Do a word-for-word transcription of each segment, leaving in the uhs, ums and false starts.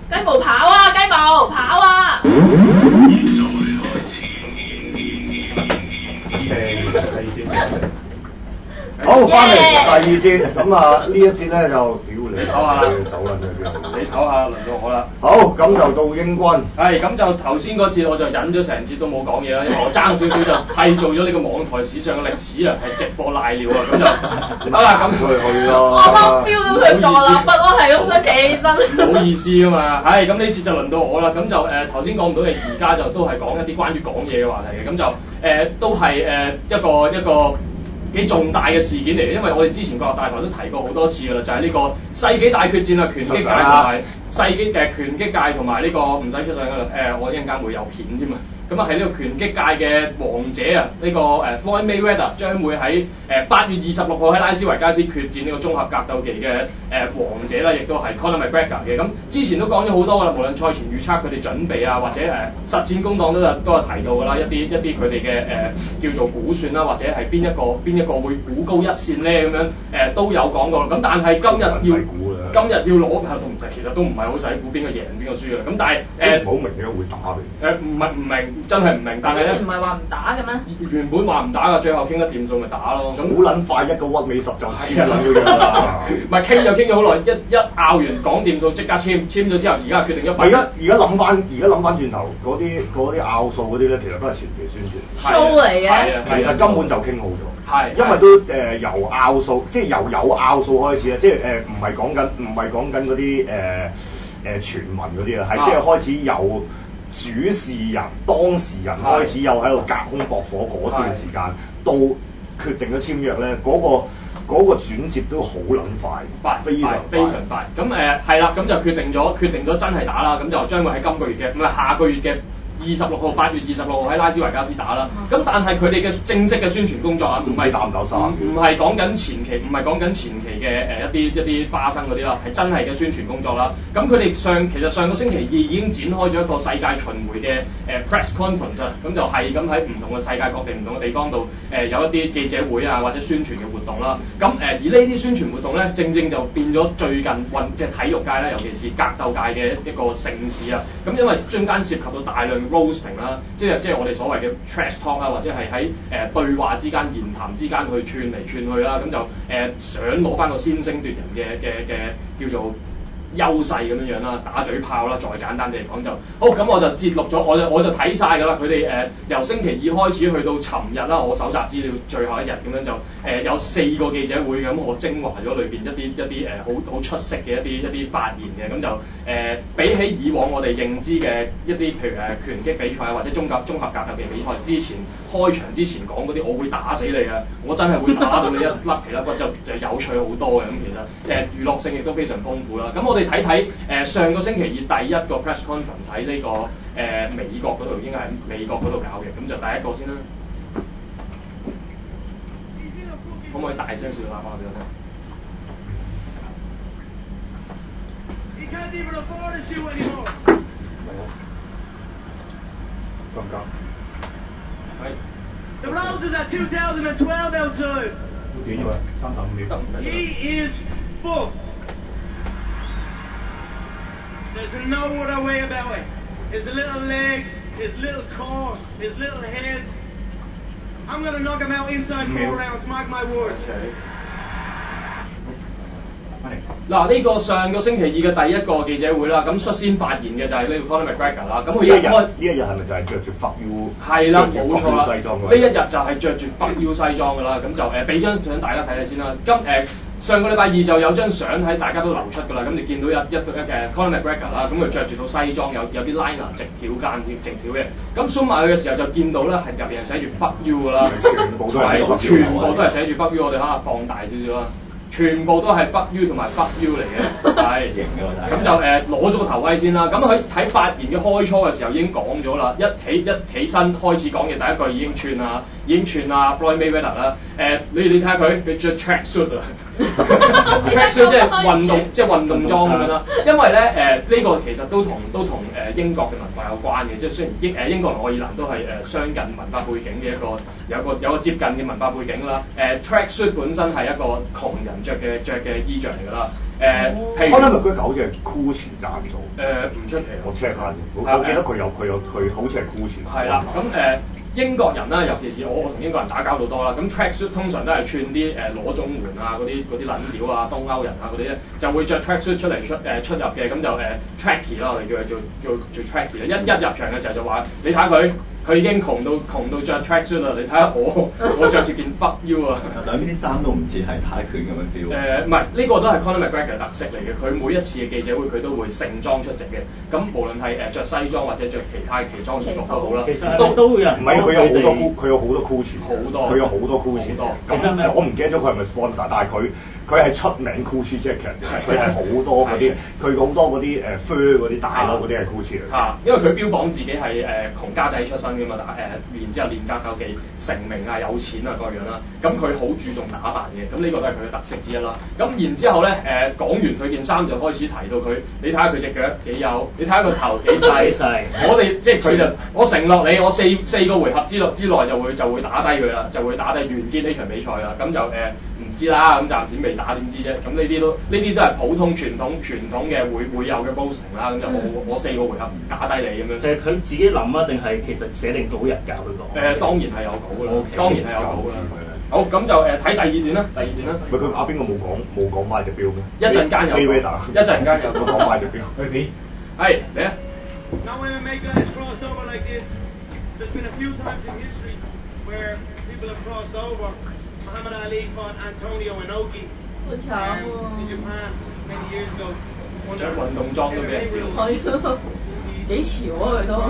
雞毛跑啊，雞毛跑啊！ 好，翻嚟第二節，咁啊呢一節咧就屌你， 唞下走啦呢邊。 你唞下，輪到我啦。 好，咁就到英軍。 係，咁就頭先嗰節我就忍咗成節都冇講嘢啦，因為我爭少少就締造咗呢個網台史上嘅歷史啊，係直播賴尿啊，咁就好啦，咁佢去咯。 我幫 feel 到佢坐立不安，係咁想企起身。 唔好意思啊嘛，係咁呢節就輪到我啦，咁就誒頭先講唔到嘅，而家就都係講一啲關於講嘢嘅話題嘅，咁就誒、呃、都係誒、呃、一個一個。幾重大嘅事件嚟嘅，因為我哋之前國立大台都提過好多次㗎啦，就係、是、呢個世紀大決戰啊，拳擊界同埋世紀嘅拳擊界同埋呢個唔使出聲㗎啦，誒、呃、我一陣間會有片添啊，咁啊係呢個拳擊界嘅王者啊，呢、這個誒 Floyd Mayweather 將會喺誒八月二十六號喺拉斯維加斯決戰呢個綜合格鬥技嘅誒、呃、王者啦，亦都係 Conor McGregor 嘅，咁之前都講咗好多㗎啦，無論賽前預測佢哋準備啊，或者誒、呃、實戰公檔都有都有提到㗎啦，一啲一啲佢哋嘅誒叫做估算啦，或者係邊一個邊一個會估高一線咧咁樣誒、呃、都有講過，咁但係今日要今日要攞係同其實都唔係好使估邊個贏邊個輸嘅，咁但係誒好明點解會打你？ 誒唔係唔明，真係唔明，但係咧之前唔係話唔打嘅咩？ 原本話唔打㗎，最後傾得掂數咪打咯。咁好撚快一個屈尾十就簽撚咗樣啦。 唔係傾就傾咗好耐，一一拗完講掂數即刻簽，簽咗之後而家決定一百。 而家而家諗翻，而家諗翻轉頭嗰啲嗰啲拗數嗰啲咧，其實都係前期宣傳 show 嚟嘅。 係啊， 其實根本就傾好咗。 係， 因為都誒、呃、由拗數，即係由有拗數開始啊！即係誒唔係講緊唔係講緊嗰啲誒誒傳聞嗰啲啊，係即係開始有主事人、當事人開始有喺度隔空駁火嗰段時間，到決定咗簽約咧，嗰、嗰個嗰、嗰個轉接都好撚快， 快非常非常快。咁誒係啦，咁就決定咗決定咗真係打啦，咁就將會喺今個月嘅唔係下個月嘅二十六號，八月二十六號喺拉斯維加斯打啦。咁、嗯、但係佢哋嘅正式嘅宣傳工作啊，唔係打唔打三， 唔係講緊前期，唔係講緊前期嘅誒、呃、一啲一啲花生嗰啲啦，係真係嘅宣傳工作啦。咁佢哋上其實上個星期二已經展開咗一個世界巡迴嘅誒、呃、press conference 啊，咁就係咁喺唔同嘅世界各地唔同嘅地方度誒、呃、有一啲記者會啊或者宣傳嘅活動啦。咁誒、呃、而呢啲宣傳活動咧，正正就變咗最近運即係體育界咧，尤其是格鬥界嘅一個盛事啊。咁因為中間涉及到大量 roasting 啦，即係即係我哋所謂嘅 trash talk 啦，或者係喺誒對話之間、言談之間去串嚟串去啦，咁就誒、呃、想攞翻個先聲奪人嘅嘅嘅叫做優勢咁樣樣啦，打嘴炮啦，再簡單地嚟講就好。咁我就節錄咗，我就我就睇晒㗎啦。佢哋誒由星期二開始去到尋日啦，我搜集資料最後一日咁樣就誒、呃、有四個記者會咁，我精華咗裏邊一啲一啲誒好好出色嘅一啲一啲發言嘅，咁就誒、呃、比起以往我哋認知嘅一啲譬如誒拳擊比賽或者綜合綜合格鬥嘅比賽之前開場之前講嗰啲，我會打死你啊！我真係會打到你一粒皮粒骨，就就有趣好多嘅。咁其實誒、呃、娛樂性亦都非常豐富啦。咁我哋睇睇誒上個星期二第一個 press conference 喺呢、這個誒、呃、美國嗰度，應該喺美國嗰度搞嘅，咁就第一個先啦。可唔可以大聲少少話翻俾我聽？放假。係。 The Roses are two thousand twelve L two. 好短喎，三十五秒得唔得？ He is full. There's no other way about it. His little legs, his little core, his little head. I'm gonna knock him out inside four rounds, mark my words. 嗱，呢個上個星期二嘅第一個記者會啦，咁率先發言嘅就係呢個 Conor McGregor 啦。咁佢一開呢一日係咪就係着住 fuck you？ 係啦，冇錯啦。 西裝呢一日就係着住 fuck you 西裝㗎啦。咁就誒俾張相大家睇下先啦。今誒、呃、上個禮拜二就有張相喺大家都流出㗎啦。咁你見到一一一嘅 Conor McGregor 啦，咁佢着住套西裝，有有啲 liner 直條間直條嘅。咁 zoom 埋去嘅時候就見到咧係入邊係寫住 fuck you 㗎啦。 全部都係全部都係寫住 fuck you。我哋可能放大少少啦。全部都係 fuck you 同埋 fuck you 嚟嘅，係型嘅。咁就誒攞咗個頭威先啦。咁佢喺發言嘅開初嘅時候已經講咗啦，一起一起身開始講嘅第一句已經串啊，已經串啊 Floyd Mayweather 啦。誒，你你睇下佢，佢着 track suit 啊，track suit 即係運動即係運動裝咁樣啦。因為咧誒呢、呃這個其實都同都同誒、呃、英國嘅文化有關嘅，即係雖然英誒英國同愛爾蘭都係誒、呃、相近文化背景嘅一個有個有個接近嘅文化背景啦。誒、呃、track suit 本身係一個窮人着嘅着嘅衣着嚟㗎啦。 誒，譬如 Conor McGregor好似係 Gucci 贊助。 誒唔出奇， 我 check 下先。我我記得佢有佢有佢好似係 Gucci。 係啦，咁誒。英國人啦，尤其是我我同英國人打交道多啦，咁 tracksuit 通常都係串啲誒攞綜援啊嗰啲嗰啲撚料啊，東歐人啊嗰啲咧就會着 tracksuit 出嚟出誒、呃、出入嘅，咁就誒、呃、tracky 啦，我哋叫佢做做做 tracky 啦，一一入場嘅時候就話你睇下佢。佢已經窮到窮到着 tracksuit 啦，你睇下我，我着住件 fuck you 啊！ 兩邊啲衫都唔似係泰拳咁樣 feel。誒唔係，呢個都係 Conor McGregor 嘅特色嚟嘅。佢每一次嘅記者會，佢都會盛裝出席嘅。咁無論係誒著西裝或者着其他奇裝異服都好啦， 其實都都會有人。 唔係佢有好多 Gucci，佢有好多 Gucci， 好多， 佢有好多 Gucci。 其實咩？我唔記得咗佢係咪 sponsor，但係佢佢係出名 Gucci jacket，佢係好多嗰啲，佢好多嗰啲誒 fur 嗰啲大褸嗰啲係 Gucci 嚟。 嚇，因為佢標榜自己係誒窮家仔出身㗎嘛，但係誒。然之後練格鬥技成名啊，有錢啊各樣啦，咁佢好注重打扮嘅，咁呢個都係佢嘅特色之一啦。咁然之後咧，誒、呃、講完佢件衫就開始提到佢，你睇下佢隻腳幾幼，你睇下個頭幾細。細我哋即係佢就，我承諾你，我四四個回合之內之內就會就會打低佢啦，就會打低完結呢場比賽啦。咁就誒唔、呃、知啦，咁暫時未打點知啫。咁呢啲都呢啲都係普通傳統傳統嘅會會有嘅 boasting 啦。咁就我、嗯、我四個回合打低你咁樣。 其實佢自己諗啊，定係其實寫定稿人教佢講？ 誒、呃、當然係有稿㗎啦， okay，當然係有稿㗎啦。好，咁就誒睇、呃、第二段啦，第二段啦。 唔係佢打邊個冇講冇講買隻錶咩？ 一陣間有，一陣間有講買隻錶。 去片，係嚟啊！ Now M M A guys crossed over like this. There's been a few times in history where people have crossed over. Muhammad Ali fought Antonio Inoki um, in Japan many years ago. 着運動裝都俾人知道。 幾潮啊佢都。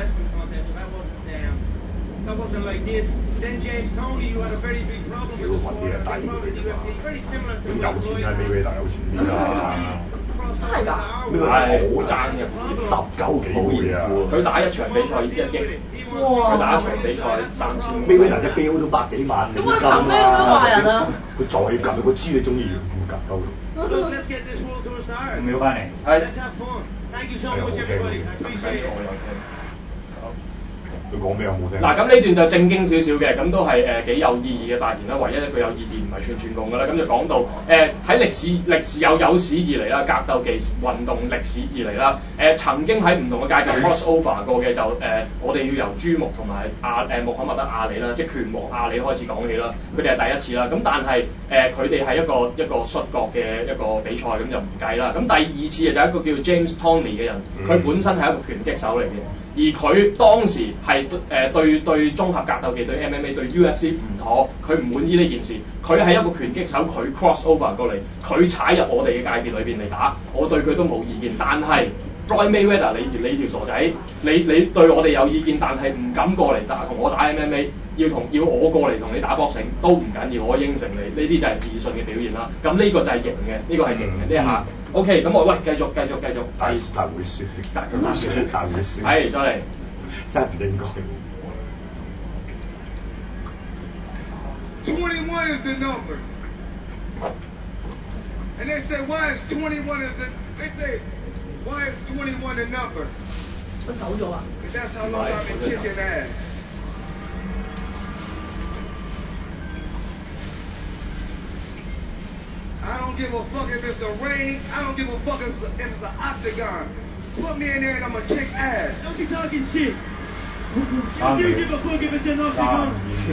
That wasn't like this. Then James Toney, you had a very big problem with the sport, a big problem with the U F C. Very similar to what 有錢係 Mayweather 有錢啲啦。 真係㗎？ 呢個係好爭嘅，十九幾倍啊！ 佢打一場比賽一億，佢打一場比賽三千。 Mayweather 隻錶都百幾萬美金啦。 咁咩咁樣話人啊？ 佢再夾，佢知你中意養護夾鳩。 Let's get this world tour started. 秒翻嚟。 係。 Let's have fun. Thank you so much, everybody. I appreciate it. 佢講咩有冇聽？ 嗱，咁呢段就正經少少嘅，咁都係誒幾有意義嘅發言啦。唯一一句有意義唔係串串共㗎啦。咁就講到誒喺歷史歷史有有史以嚟啦，格鬥技運動歷史以嚟啦，誒、呃、曾經喺唔同嘅界別 cross over 過嘅就誒、呃，我哋要由朱穆同埋阿誒穆罕默德阿里啦，即係拳王阿里開始講起啦。佢哋係第一次啦。咁但係誒佢哋係一個一個摔角嘅一個比賽，咁就唔計啦。咁第二次就係一個叫 James Toney 嘅人，佢本身係一個拳擊手嚟嘅。而佢當時係誒、呃、對對綜合格鬥技對 M M A 對 U F C 唔妥，佢唔滿意呢件事。佢係一個拳擊手，佢 cross over 過嚟，佢踩入我哋嘅界別裏邊嚟打，我對佢都冇意見。但係 Floyd Mayweather 你你條傻仔，你你對我哋有意見，但係唔敢過嚟打同我打 M M A， 要同要我過嚟同你打 boxing 都唔緊要，我應承你，呢啲就係自信嘅表現啦。咁呢個就係型嘅，呢、呢個係型嘅呢一下。OK， 咁我喂繼續繼續繼續， 大大會輸，大會輸，大會輸。 係再嚟， 真係唔應該。 twenty-one is the number. And they say, why is twenty-one is the, they say, why is twenty-one the number? 我走咗啊 Because that's how long I've been kicking ass. I don't give a fuck if it's a ring. I don't give a fuck if it's, a, if it's an octagon. Put me in there and I'm gonna kick ass. Don't be talking shit. You don't give a fuck if it's an octagon.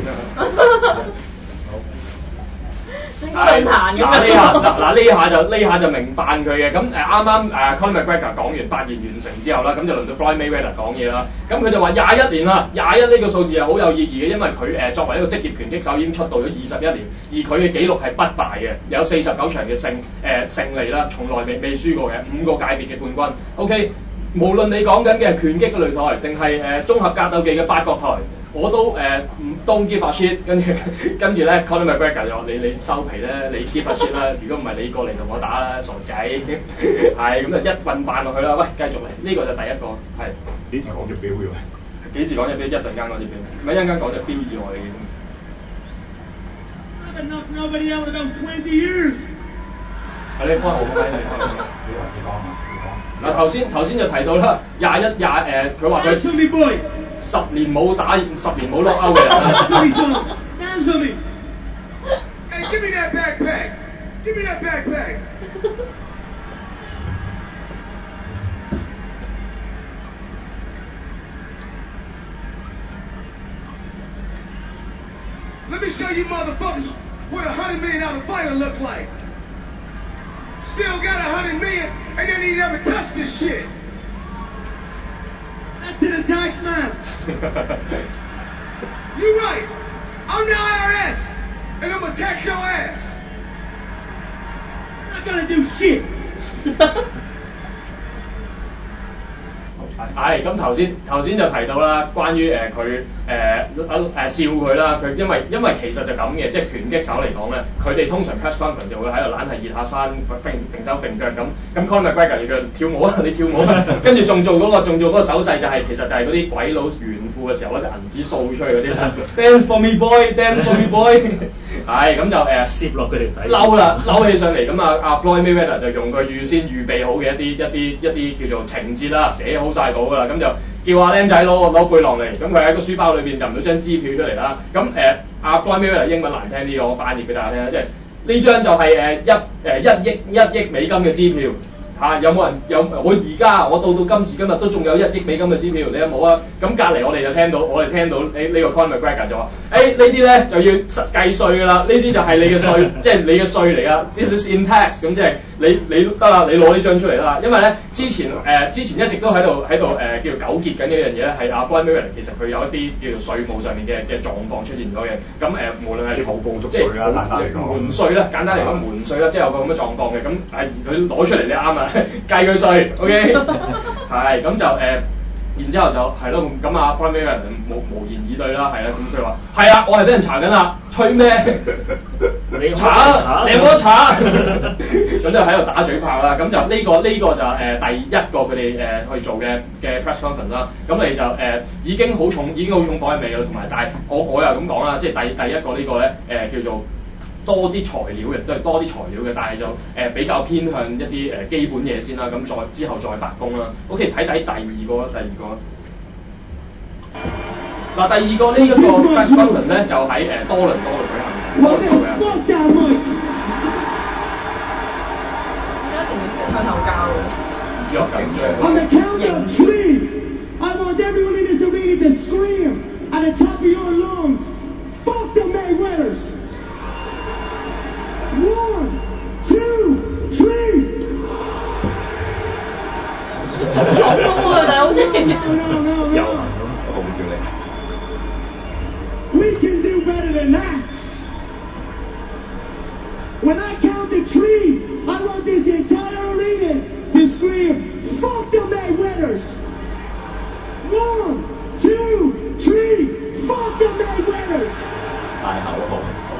論壇咁嗱呢下嗱嗱呢下就呢下就明扮佢嘅。咁誒啱啱誒 Conor McGregor 講完發言完成之後啦，咁就輪到 Floyd Mayweather 講嘢啦。咁佢就話廿一年啦，廿一呢個數字係好有意義嘅，因為佢誒、呃、作為一個職業拳擊手已經出道咗二十一年，而佢嘅紀錄係不敗嘅，有四十九場嘅勝誒、呃、勝利啦，從來未未輸過嘅，五個界別嘅冠軍。OK， 無論你講緊嘅係拳擊嘅擂台，定係誒綜合格鬥技嘅八角台。我都誒唔、呃、don't give a shit， 跟住跟住咧 Conor McGregor 就話你你收皮咧，你 give a shit 啦，如果唔係你過嚟同我打啦，傻仔，係咁就一棍扮落去啦，喂，繼續嚟，呢、這個就第一個係幾時講隻錶嘅？ 幾時講隻錶？一陣間講隻錶，唔係一陣間講隻錶以外嘅。 I've knocked nobody out in about twenty years. 係你開我咪，你開我咪。你講你講。嗱頭先頭先就提到啦，廿一廿誒，佢話佢。十年冇打，十年冇 lock out 嘅人。 Dance with me. Hey, give me that backpack. Give me that backpack. Let me show you motherfuckers what a hundred million dollar fighter look like. Still got a hundred million, and then he never touched this shit. That's to the tax man. You right. I'm the I R S, and I'm gonna tax your ass. I'm not gonna do shit. 係咁頭先頭先就提到啦，關於誒佢誒誒笑佢啦，佢因為因為其實就咁嘅，即係拳擊手嚟講咧，佢哋通常 press conference 就會喺度懶係熱下身，並並手並腳咁。咁 Conor McGregor 你嘅跳舞啊，你跳舞啊，跟住仲做嗰、那個仲做嗰個手勢就係、是、其實就係嗰啲鬼佬炫富嘅時候攞啲銀紙掃出去嗰啲啦 ，Dance for me boy, dance for me boy 係咁就誒攝落佢條底，嬲啦嬲起上嚟咁啊阿 Floyd Mayweather 就用佢預先預備好嘅一啲一啲一啲叫做情節啦，寫好晒稿㗎啦，咁就叫阿僆仔攞攞背囊嚟，咁佢喺個書包裏邊入到張支票出嚟啦，咁誒阿 Floyd Mayweather 英文難聽啲，我翻譯俾大家聽啦，即係呢張就係誒一誒一億一億美金嘅支票。嚇、啊、有冇人有我而家我到到今時今日都仲有一億美金嘅支票，你有冇啊？咁隔離我哋就聽到我哋聽到誒呢個 Conor McGregor 就話誒呢啲咧就要實計稅㗎啦，呢啲就係你嘅稅，即係你嘅稅嚟㗎 ，this is in tax， 咁即係你你得啦，你攞呢張出嚟啦，因為咧之前誒、呃、之前一直都喺度喺度誒叫做糾結緊一樣嘢咧，係阿 Floyd Mayweather 其實佢有一啲叫做稅務上面嘅嘅狀況出現咗嘅，咁誒、呃、無論係冇報足稅啦，簡單嚟講， 門稅啦，簡單嚟講門稅啦，即係有個咁嘅狀況嘅，咁係佢攞出嚟你啱啊，計佢稅 ，OK， 係咁就誒。呃然之後就係咯，咁阿 Floyd Mayweather 無無言以對啦，係啦，咁佢話係啊，我係俾人查緊啦，吹咩？你查啊，你有冇得查？咁就喺度打嘴炮啦，咁就呢、這個呢、這個就誒、呃、第一個佢哋誒去做嘅嘅 press conference 啦，咁你就誒、呃、已經好重已經好重火味啦，同埋但係我我又咁講啦，即係第第一個個呢個咧誒叫做。多啲材料嘅，都係多啲材料嘅，但係就誒、呃、比較偏向一啲誒、呃、基本嘢先啦，咁再之後再發功啦。OK， 睇睇第二個，第二個。嗱，第二個呢一個 press conference 咧，就喺誒、呃、多倫多度舉行，多倫多嘅。點解一定要食香口膠嘅？ 唔知我緊張。 On the count of three, I want everyone in this arena to scream at the top of your lungs, "Fuck the Mayweathers!" One, two, three. 總統咁喎，但係好似遊行咁號召力。 We can do better than that. When I count to three, I want this entire arena to scream, "Fuck the Mayweathers!" One, two, three, fuck the Mayweathers! 大口號。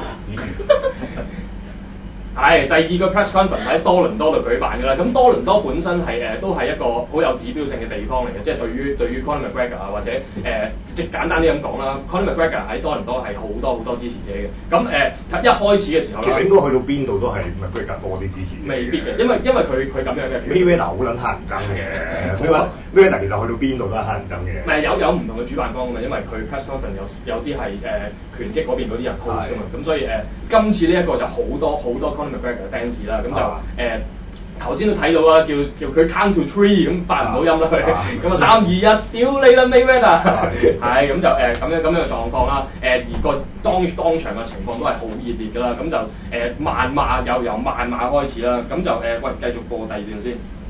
係第二個 press conference 喺多倫多度舉辦㗎啦，咁多倫多本身係誒、呃、都係一個好有指標性嘅地方嚟嘅，即係對於對於 Conor McGregor 啊或者誒、呃、即係簡單啲咁講啦 ，Conor McGregor 喺多倫多係好多好多支持者嘅，咁誒、呃、一開始嘅時候啦， 應該去到邊度都係 McGregor 多啲支持者。 未必嘅，因為因為佢佢咁樣嘅 Mayweather 好撚乞人憎嘅 ，Mayweather 其實去到邊度都係乞人憎嘅。 唔係有有唔同嘅主辦方㗎嘛，因為佢 press conference 有有啲係誒拳擊嗰邊嗰啲人 host 㗎嘛，咁所以誒、呃、今次呢一個就好多好多 Conor McGregor fans 啦，咁就誒頭先都睇到啦，叫叫佢 count to three 咁發唔到音啦佢，咁啊三二一，屌你啦 Mayweather， 係咁就誒咁樣咁樣嘅狀況啦，誒、呃、而個當當場嘅情況都係好熱烈㗎啦，咁就誒、呃、萬馬又由萬馬開始啦，咁就誒、呃、喂繼續播第二段先。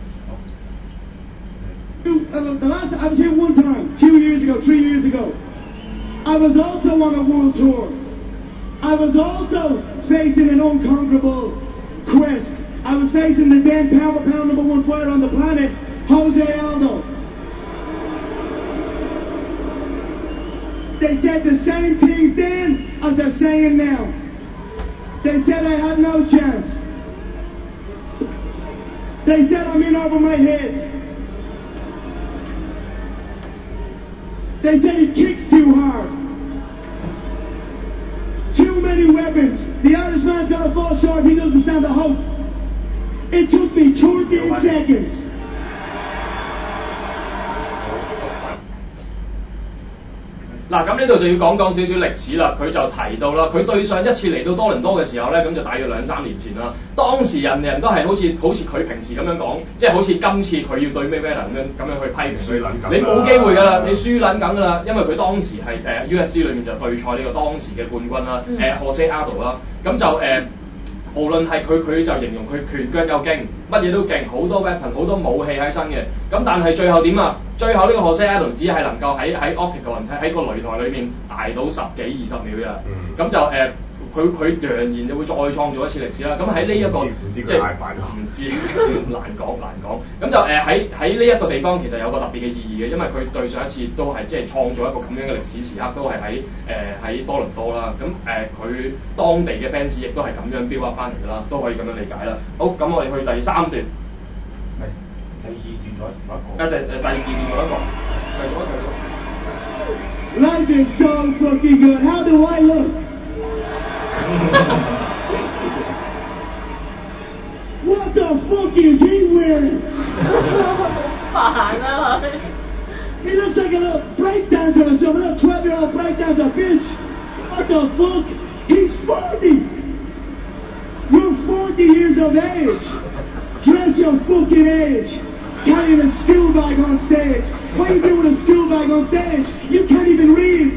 The last I was here one time, two years ago, three years ago. I was also on a world tour. I was also facing an unconquerable quest. I was facing the then pound for pound number one fighter on the planet, Jose Aldo. They said the same things then as they're saying now. They said I had no chance. They said I'm in over my head. They said he kicks too hard. Too many weapons. The Irishman's gonna fall short. He doesn't stand a hope. It took me thirteen seconds. 嗱，咁呢度就要講講少少歷史啦。佢就提到啦，佢對上一次嚟到多倫多嘅時候咧，咁就大約兩三年前啦。當時人人都係好似好似佢平時咁樣講，即係好似今次佢要對 Mayweather 咁樣咁樣去批評佢，你冇機會㗎啦，你輸撚緊㗎啦，因為佢當時係誒、呃、U F C 裏面就對賽呢個當時嘅冠軍啦，誒 Jose Aldo 啦，咁就誒。呃無論係佢，佢就形容佢拳腳又勁，乜嘢都勁，好多 weapon， 好多武器喺身嘅。咁但係最後點啊？最後呢個 Jose Aldo 只係能夠喺喺 Octagon 喺個擂台裏面捱到十幾二十秒啫。咁、嗯、就誒，佢佢揚言就會再創造一次歷史啦。咁喺呢一個即係唔知難講難講。咁就誒喺喺呢一個地方其實有個特別嘅意義嘅，因為佢對上一次都係即係創造一個咁樣嘅歷史時刻，都係喺誒喺多倫多啦。咁誒佢當地嘅 fans 亦都係咁樣 build up 翻嚟㗎啦，都可以咁樣理解啦。好，咁我哋去第三段。係第二段咗一個。誒第誒第二段咗一個，繼續啊繼續。 Life is so fucking good. How do I look? What the fuck is he wearing? 煩啊佢。 He looks like a little breakdancer or something, a little twelve-year-old breakdancer, bitch. What the fuck? He's forty. You're forty years of age. Dress your fucking age. Carrying a school bag on stage. What are you doing with a school bag on stage? You can't even read.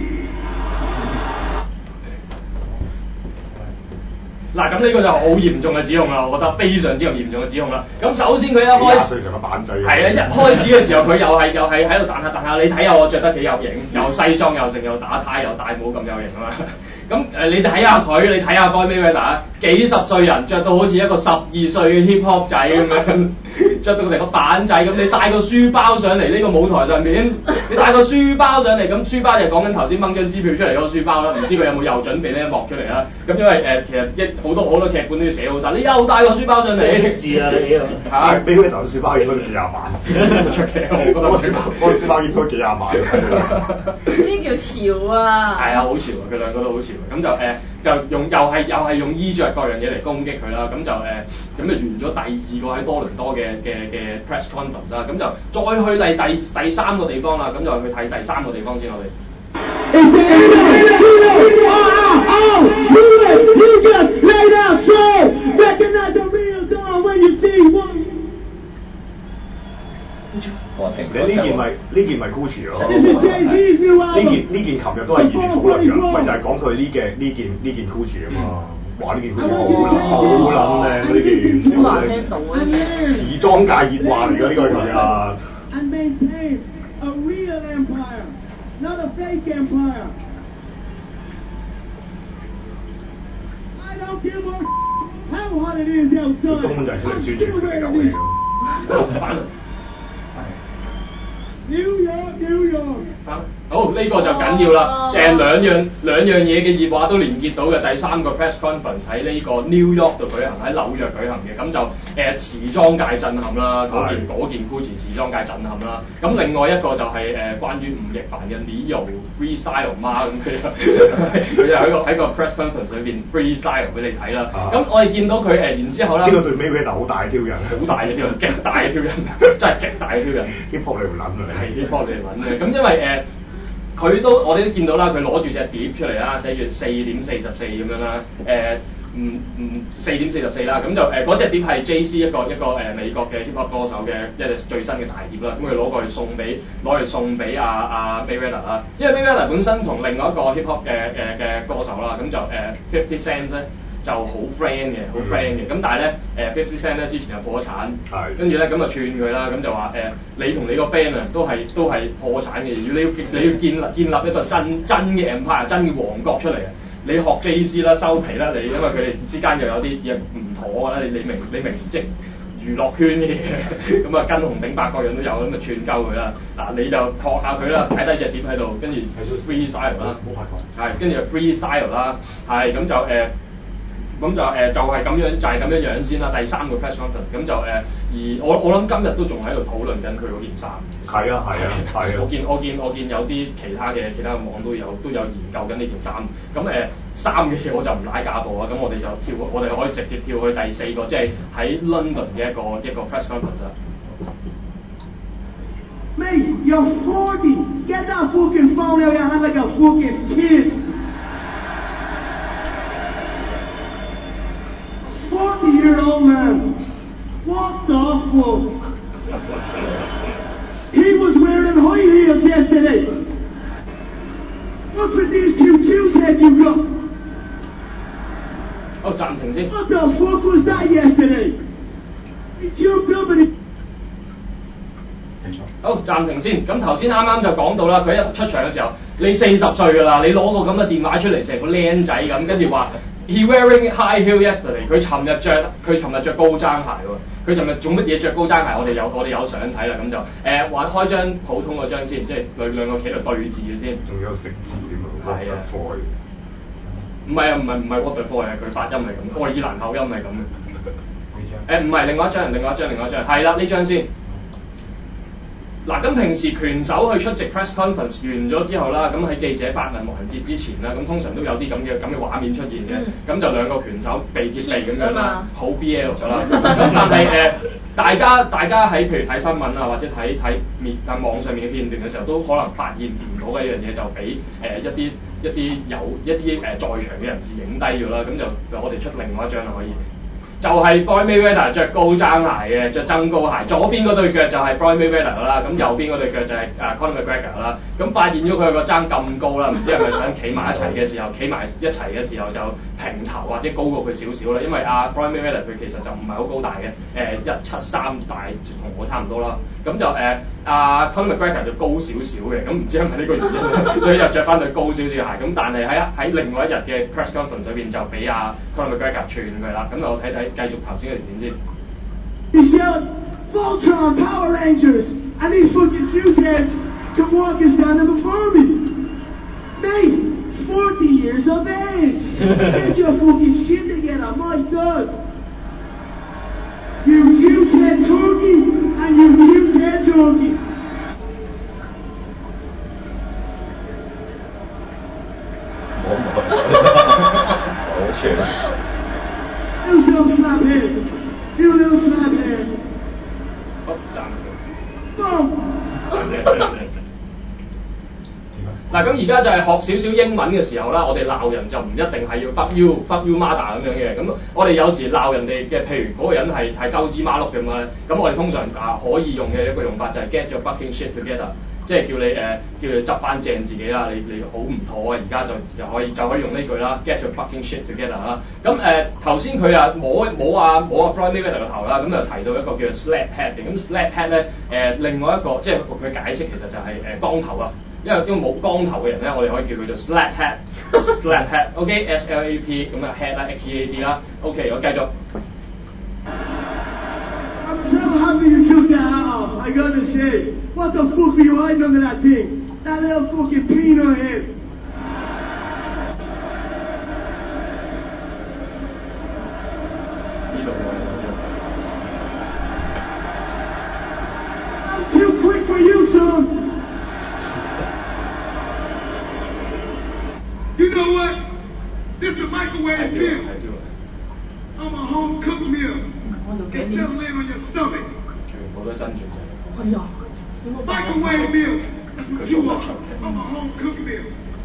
嗱，咁呢個就好嚴重嘅指控啦，我覺得非常之有嚴重嘅指控啦。咁首先佢一開始係啊，一開始嘅時候佢又係又係喺度彈下彈下，你睇下我着得幾有型，又西裝又成又打呔又戴帽咁有型啊嘛。咁誒、呃，你睇下佢，你睇下 Floyd Mayweather，幾十歲人着到好似一個十二歲嘅 hip hop 仔咁樣，着到成個板仔咁，你帶個書包上嚟呢個舞台上面，你帶個書包上嚟，咁書包就講緊頭先掹張支票出嚟嗰個書包啦，唔知佢有冇又準備呢一幕出嚟啦？咁因為誒、呃，其實一好多好多劇本都要寫好晒，你又帶個書包上嚟， 字啊你嚇，俾佢頭書包應該幾廿萬， 出奇我覺得個書包個書包應該幾廿萬。 呢叫潮啊！ 係啊，好潮啊！佢兩個都好潮。咁就誒、呃、就用又係又係用衣着各樣嘢嚟攻擊佢啦，咁就誒咁就完咗第二個喺多倫多嘅嘅嘅 press conference 啦，咁就再去嚟第第三個地方啦，咁就去睇第三個地方先我哋。 你呢件咪呢件咪 Gucci 咯？呢件呢件琴日都係熱烈討論㗎，咪就係講佢呢嘅呢件呢件 Gucci 啊嘛，哇呢件 Gucci 好撚好撚靚呢件， 好難聽到啊！ 時裝界熱話嚟㗎呢個琴日。 And maintain a real empire, not a fake empire. I don't give a how hot it is outside. 根本就係出嚟宣傳佢嘅遊戲咯。 New York, New York. 好，呢、這個就緊要啦，誒、oh. 兩樣兩樣嘢嘅熱話都連結到嘅。第三個 press conference 喺呢個 New York 度舉行，喺紐約舉行嘅，咁就誒、呃、時裝界震撼啦，嗰件嗰件 Gucci 時裝界震撼啦。咁另外一個就係、是、誒、呃、關於吳亦凡嘅 Neo freestyle 嘛，咁佢佢就喺個喺個 press conference 裏邊 freestyle 俾你睇啦。咁、uh. 我哋見到佢誒、呃，然之後咧， 呢個對 Mayweather 好大嘅挑釁， 好大嘅挑釁，極大嘅挑釁，真係極大嘅挑釁。 hip hop 你唔撚啊？ 係 hip hop 你唔撚嘅，咁因為誒。呃佢都我哋都見到啦，佢攞住隻碟出嚟啦，寫住四點四十四咁樣啦，誒唔唔四點四十四啦，咁就誒嗰隻碟係 J C 一個一個誒、呃、美國嘅 hip hop 歌手嘅一隻最新嘅大碟啦，咁佢攞過去送俾攞嚟送俾阿阿 Mayweather 啦，因為 Mayweather 本身同另外一個 hip hop 嘅誒嘅歌手啦，咁就誒 fifty cent 咧。就好 friend 嘅，好 friend 嘅，咁、嗯、但係咧誒 fifty cent 咧之前又破咗產，跟住咧咁就串佢啦，咁就話誒、呃、你同你個 friend 啊都係都係破產嘅，如果你要你要建立建立一個真真嘅 empire 真嘅王國出嚟啊，你學 J C 啦收皮啦你，因為佢哋之間又有啲嘢唔妥啦，你你明你明即係娛樂圈嘅嘢，咁啊跟紅頂白各樣都有，咁啊串鳩佢啦，嗱你就學下佢啦，睇低隻碟喺度，跟住係 freestyle 啦，冇拍過，係跟住 freestyle 啦，係咁就誒。呃咁就誒、呃、就係、是、咁樣，就係、是、咁樣樣先啦。第三個 press conference，咁就誒、呃，而我我諗今日都仲喺度討論緊佢嗰件衫。係啊係啊係啊！我見我見我見有啲其他嘅其他嘅網都有都有研究緊呢件衫。咁誒衫嘅嘢我就唔拉架步啊。咁我哋就跳，我哋可以直接跳去第四個，即係喺 London 嘅一個一個 press conference 啊。 Mate, you're forty. Get that fucking phone out of your hand like a fucking kid. forty-year-old man. What the fuck? He was wearing high heels yesterday. What's with these cute shoes heads you got? 好，暫停先。 What the fuck was that yesterday? He jumped up and he... 好，暫停先。咁頭先啱啱就講到啦，佢一出場嘅時候，你四十歲㗎啦，你攞個咁嘅電話出嚟，成個僆仔咁，跟住話 he wearing high heel yesterday。佢尋日着，佢尋日着高踭鞋喎。佢尋日做乜嘢着高踭鞋？我哋有我哋有相睇啦，咁就誒玩開張普通嗰張先，即係兩兩個企度對字嘅先。 仲有食字添啊！ 係啊。 Foy。 唔係啊，唔係唔係 what the fuck 啊，佢發音係咁，愛爾蘭口音係咁嘅。誒唔係，另外一張，另外一張，另外一張，係啦，呢張先。嗱，咁平時拳手去出席 press conference 完咗之後啦，咁喺記者發問環節之前啦，咁通常都有啲咁嘅咁嘅畫面出現嘅，咁、嗯、就兩個拳手鼻貼鼻咁樣啦，好 B L 㗎啦。咁但係誒、呃，大家大家喺譬如睇新聞啊，或者睇睇面啊網上面嘅片段嘅時候，都可能發現唔到嘅一樣嘢，就俾誒、呃、一啲一啲有一啲誒、呃、在場嘅人士影低咗啦。咁就我哋出另外一張啦，可以。就係 Floyd Mayweather 着高踭鞋嘅，着增高鞋，左邊嗰對腳就係 Floyd Mayweather 啦，咁右邊嗰對腳就係誒 Conor McGregor 啦。咁發現咗佢個踭咁高啦，唔知係咪想企埋一齊嘅時候，企埋一齊嘅時候就平頭或者高過佢少少啦。因為阿 Floyd Mayweather 佢其實就唔係好高大嘅，誒一七三大同我差唔多啦。咁就誒阿 Conor McGregor 就高少少嘅，咁唔知係咪呢個原因，所以就着翻對高少少嘅鞋。咁但係喺喺另外一日嘅 press conference 裏邊就俾阿 Conor McGregor 串佢啦。咁我睇睇。繼續頭先嘅片先。 He's yelling, Voltron, Power Rangers, and these fucking juiceheads come walking standing before me. Mate, forty years of age. Get your fucking shit together, my God. You juicehead turkey, and you juicehead turkey. 冇冇，好串。 You little slaphead! You little slaphead! 好，暫停。 Boom! 嗱，咁而家就係學少少英文嘅時候啦，我哋鬧人就唔一定係要 fuck you fuck you mother 咁樣嘅。咁我哋有時鬧人哋嘅，譬如嗰個人係係鳩枝馬碌咁樣咧，咁我哋通常啊可以用嘅一個用法就係 get your fucking shit together。即係叫你誒、呃，叫你執翻正自己啦，你你好唔妥啊！而家就就可以就可以用呢句啦 ，get your fucking shit together 啦。咁誒頭先佢啊摸摸啊摸啊 Floyd Mayweather 個頭啦，咁就提到一個叫做 slap head 嘅。咁 slap head 咧誒、呃、另外一個即係佢解釋其實就係、是、誒、呃、光頭啊，因為因為冇光頭嘅人咧，我哋可以叫佢做 slap head，slap head，OK，S L A P 咁啊 head 啦 ，H E A D 啦 ，OK， 我繼續。 I'm so happy you took that off. I gotta say, what the fuck are you hiding under that thing? That little fucking peanut head. I'm too quick for you, son. You know what? This is a microwave meal. I'm a home cooked meal. It doesn't land on your stomach. 全部都真傳承。 哎呀，小冇辦法。 Microwave meal. That's what you are. I'm a home cooked meal.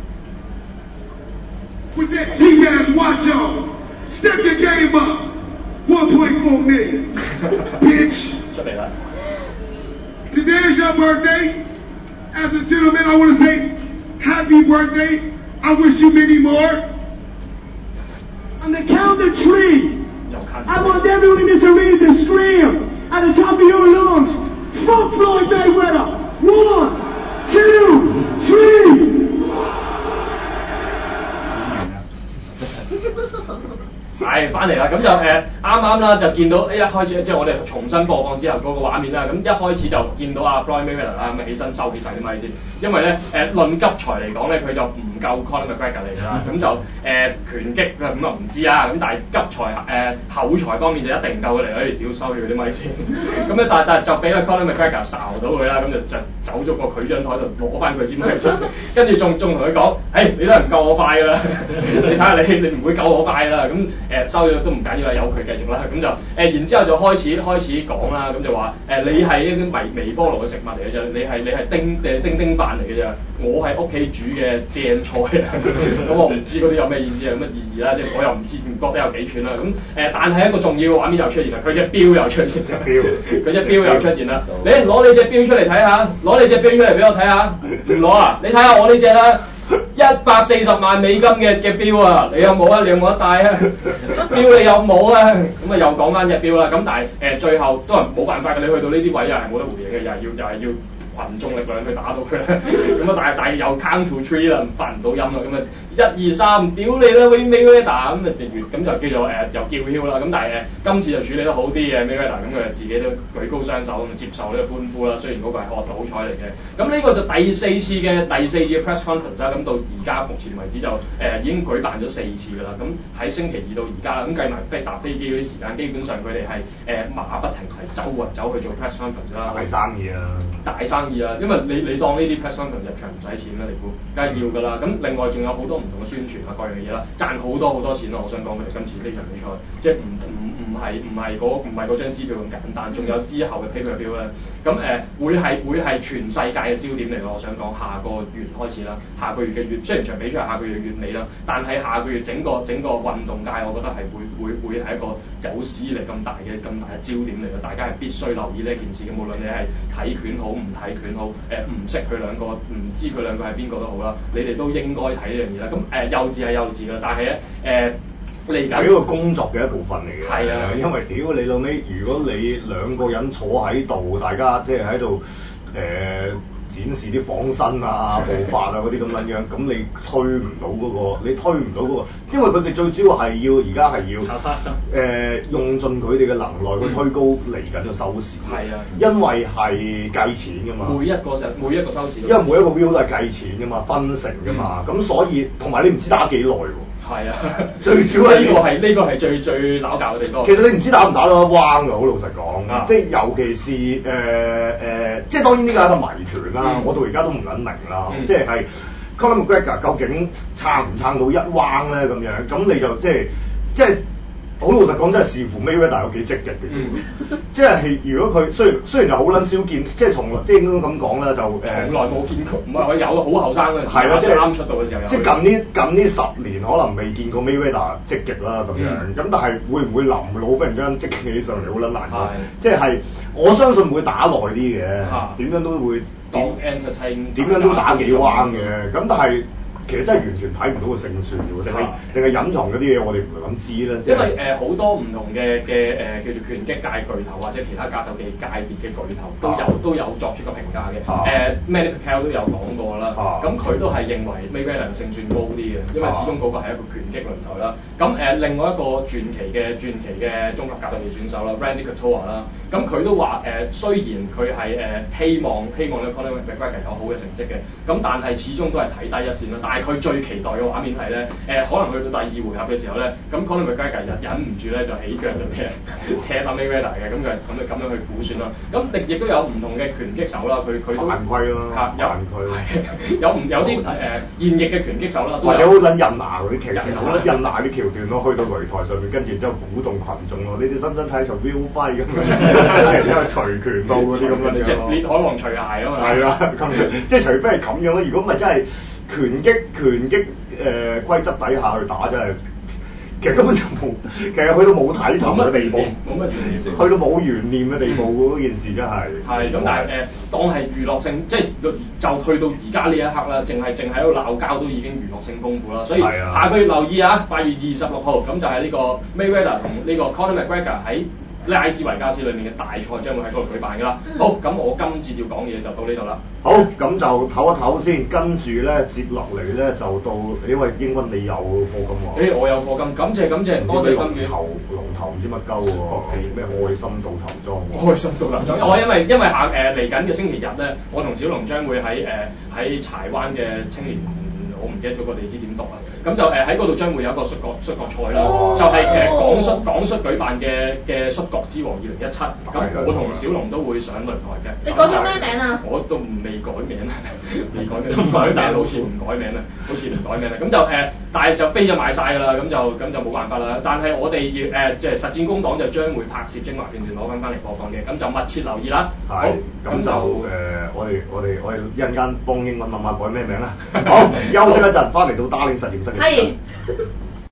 With that cheap-ass watch on, step your game up. one point four million. Bitch. 出嚟啦。 Today is your birthday. As a gentleman, I want to say happy birthday. I wish you many more. On the count of three, I want everyone in this arena to scream at the top of your lungs, fuck Floyd Mayweather. One, two, three. 係翻嚟啦，咁就誒啱啱啦，就見到一開始即係我哋重新播放之後嗰個畫面啦。咁一開始就見到阿 Floyd Mayweather 啦，咁起身收起晒啲咪先，因為咧誒論急才嚟講咧，佢就唔夠 Conor McGregor 嚟㗎啦，咁就誒、呃、拳擊咁啊唔知啊，咁但係急才誒、呃、口才方面就一定夠佢嚟，誒屌收佢啲咪先，咁咧但係但係就俾個 Conor McGregor 睄到佢啦，咁就就走咗過佢張台度攞翻佢支咪先，跟住仲仲同佢講，誒你都係唔夠我快㗎啦，你睇下你你唔會夠我快㗎啦，咁誒、呃、收咗都唔緊要啦，由佢繼續啦，咁就誒、呃、然之後就開始開始講啦，咁就話誒、呃、你係一啲微微波爐嘅食物嚟嘅啫，你係你係叮誒叮叮飯嚟嘅啫，我係屋企煮嘅正菜啊，咁我唔知嗰啲有咩意思啊，有乜意義啦，即係我又唔知唔覺得有幾串啦，咁誒、呃、但係一個重要嘅畫面又出現啦，佢隻錶又出現，佢隻錶又出現啦，你攞你隻錶出嚟睇下，攞你隻錶出嚟俾我睇下，唔攞啊？你睇下我呢隻啦。一百四十萬美金嘅嘅錶啊，你有冇啊？你有冇得戴啊？錶你有冇啊？咁啊又講翻隻錶啦，咁但係誒、呃、最後都係冇辦法嘅，你去到呢啲位又係冇得回應嘅，又係要又係要群眾力量去打到佢啦。咁啊但係但係又 count to three 啦，發唔到音啦，咁啊一二三，屌你啦 Mayweather 咁啊咁就叫做誒、呃、又叫囂啦。咁但係誒、呃、今次就處理得好啲嘅 Mayweather，咁佢自己都舉高雙手咁接受呢個歡呼啦。雖然嗰個係學到彩嚟嘅，咁呢個就第四次嘅第四次嘅 press conference 啦。咁到而家目前為止就誒、呃、已經舉辦咗四次㗎啦。咁喺星期二到而家啦，咁計埋飛搭飛機嗰啲時間，基本上佢哋係誒馬不停係周圍走去做 press conference 啦。 大生意啊！ 大生意啊！因為你你當呢啲 press conference 入場唔使錢咩？你估梗係要㗎啦。咁另外仲有好多唔同嘅宣傳啊，各樣嘢啦，賺好多好多錢咯。我想講佢哋今次呢場比賽，即係唔唔唔係唔係嗰唔係嗰張支票咁簡單，仲有之後嘅 pay-per-view 咧。咁誒、呃、會係會係全世界嘅焦點嚟咯。我想講下個月開始啦，下個月嘅月雖然場比賽係下個月月尾啦，但係下個月整個整個運動界，我覺得係會會會係一個有史以嚟咁大嘅咁大嘅焦點嚟嘅。大家係必須留意呢件事嘅，無論你係睇拳好唔睇拳好，誒唔識佢兩個，唔知佢兩個係邊個都好啦，你哋都應該睇呢樣嘢啦。咁誒、呃、幼稚係幼稚㗎，但係咧誒嚟緊係一個工作嘅一部分嚟嘅。 係啊， 因為屌你老尾，如果你兩個人坐喺度，大家即係喺度誒展示啲仿身啊、步法啊嗰啲咁樣樣，咁你推唔到嗰個，你推唔到嗰個，因為佢哋最主要係要而家係要炒花生誒用盡佢哋嘅能耐去推高嚟緊嘅收視。 係啊， 因為係計錢㗎嘛。 每一個就每一個收視。 因為每一個 view 都係計錢㗎嘛，分成㗎嘛，咁、嗯、所以同埋你唔知打幾耐喎。係啊，最主要係呢個係呢個係最最撈教嘅地方。 其實你唔知打唔打得彎㗎，好老實講， 啊、 即係尤其是誒誒、呃呃，即係當然呢個係一個謎團啦，嗯、我到而家都唔撚明啦，嗯、即係係 Conor McGregor 究竟撐唔撐到一彎咧咁樣，咁你就即係即係。好老實講，真係視乎 Mayweather 有幾積極嘅，嗯、即係如果佢雖然雖然就好撚少見，即係從即係應該咁講啦，就誒從來冇見過，唔係佢有好後生嘅， 係啦，即係啱出道嘅時候有。 即係近呢近呢十年可能未見過 Mayweather 積極啦咁樣，咁、嗯、但係會唔會臨老忽然間積極起上嚟好撚難講，即係我相信會打耐啲嘅，點、啊、樣都會當 entertain 點樣都打幾彎嘅，咁但係。其實真係完全睇唔到個勝算嘅喎，定係定係隱藏嗰啲嘢，我哋唔係咁知咧。 因為誒好、呃、多唔同嘅嘅誒叫做拳擊界巨頭或者其他格鬥技界別嘅巨頭都有、啊、都有作出個評價嘅。誒 Manny Pacquiao 都有講過啦。咁佢、啊、都係認為 Mayweather 勝算高啲嘅，因為始終嗰個係一個拳擊擂台啦。咁誒、呃、另外一個傳奇嘅傳奇嘅中級格鬥技選手啦 Randy Couture 啦，咁佢都話誒、呃、雖然佢係誒希望希望咧 Conor McGregor 有好嘅成績嘅，咁但係始終都係睇低一線啦。但係佢最期待嘅畫面係咧，誒、呃、可能去到第二回合嘅時候咧，咁 Conor McGregor 忍唔住咧就起腳就踢踢阿 Mayweather 嘅，咁佢係咁樣咁樣去估算啦。咁亦亦都有唔同嘅拳擊手啦，佢佢都犯規咯， 嚇有犯規有唔有啲誒、呃、現役嘅拳擊手啦， 或者好撚印拿嗰啲橋段，好撚印拿啲橋段咯，去到擂台上面，跟住之後鼓動群眾咯，你哋想唔想睇場 Will Fight 咁樣，因為隨拳道嗰啲咁樣， 即係烈海王除鞋啊嘛， 係啦，咁即係除非係咁樣咯，如果唔係真係。拳擊拳擊誒、呃、規則底下去打真係，其實根本就冇，其實去到冇睇頭嘅地步， 冇乜懸念，去到冇懸念嘅地步嗰、嗯、件事真係。係咁， 但係誒、呃、當係娛樂性，即係就去到而家呢一刻啦，淨係淨係喺度鬧交都已經娛樂性豐富啦。所以下個月留意啊，八月二十六號咁就係呢個 Mayweather 同呢個 Conor McGregor 喺拉斯維加斯裏面嘅大賽將會喺嗰度舉辦㗎啦。好，咁我今次要講嘢就到呢度啦。 好，咁就唞一唞先，跟住咧接落嚟咧就到，因為英軍你有課金喎。誒、 欸，我有課金，感謝感謝，多謝金主。 頭龍頭唔知乜鳩喎，咩愛心到頭裝？ 愛心到頭裝，我因為因為下誒嚟緊嘅星期日咧，我同小龍將會喺誒喺柴灣嘅青年我唔記得咗個地址點讀啊。咁就誒喺嗰度將會有一個摔角摔角賽啦，就係誒港摔港摔舉辦嘅嘅摔角之王二零一七。咁我同小龍都會上擂台嘅。 你改咗咩名啊？ 我都未改名啊，未改名，唔改名好似唔改名啦，好似唔改名啦。咁就誒，但係就飛咗賣晒㗎啦，咁就咁就冇辦法啦。但係我哋要誒即係實戰工黨就將會拍攝精華片段攞翻翻嚟播放嘅，咁就密切留意啦。 係，咁就誒，我哋我哋我哋一陣間幫英文慢慢改咩名啦。好，休息一陣，翻嚟到打領實驗室嘅。 係。